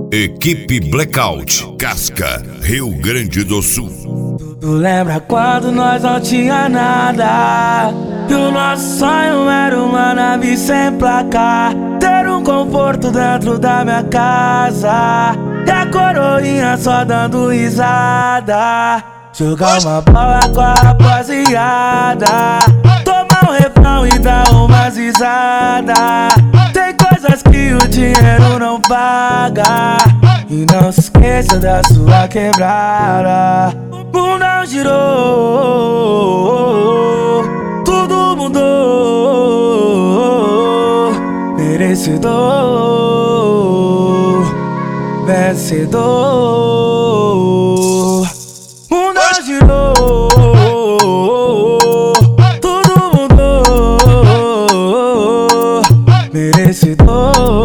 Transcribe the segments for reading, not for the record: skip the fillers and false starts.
Equipe Blackout, Casca, Rio Grande do Sul. Tu lembra quando nós não tinha nada? E o nosso sonho era uma nave sem placa, ter um conforto dentro da minha casa, e a coroinha só dando risada, jogar uma bola com a rapaziada, tomar um refrão e dar umas risadas. Tem coisas que o dinheiro não paga, e não se esqueça da sua quebrada. O mundo girou, tudo mudou. Merecedor, vencedor. O mundo girou, tudo mudou. Merecedor.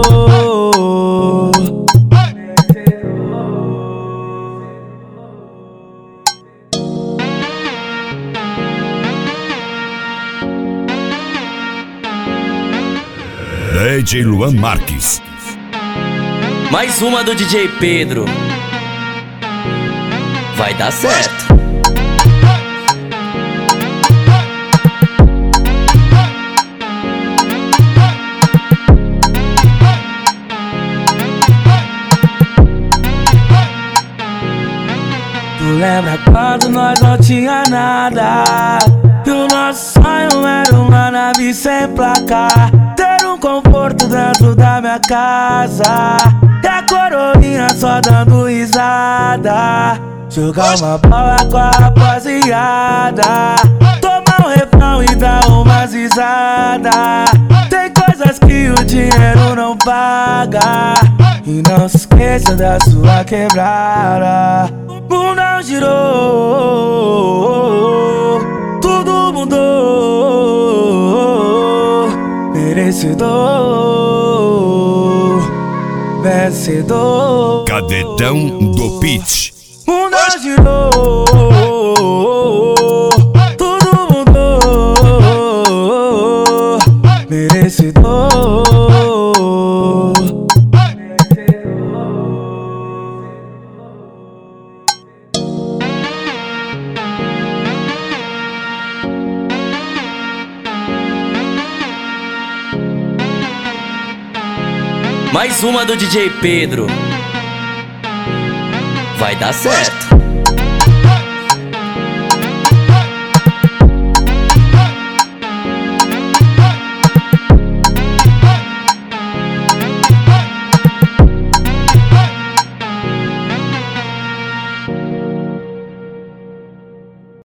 DJ Luan Marques. Mais uma do DJ Pedro. Vai dar certo. Tu lembra quando nós não tinha nada? E o nosso sonho era uma nave sem placa, ter um conforto dentro da minha casa, e a coroinha só dando risada, jogar uma bola com a rapaziada, tomar um refrão e dar umas risadas. Tem coisas que o dinheiro não paga, e não se esqueça da sua quebrada. O mundo girou, tudo mudou. Merecedor, vencedor. Cadetão do Pitch. O mundo girou, tudo mudou. Merecedor. Mais uma do DJ Pedro. Vai dar certo.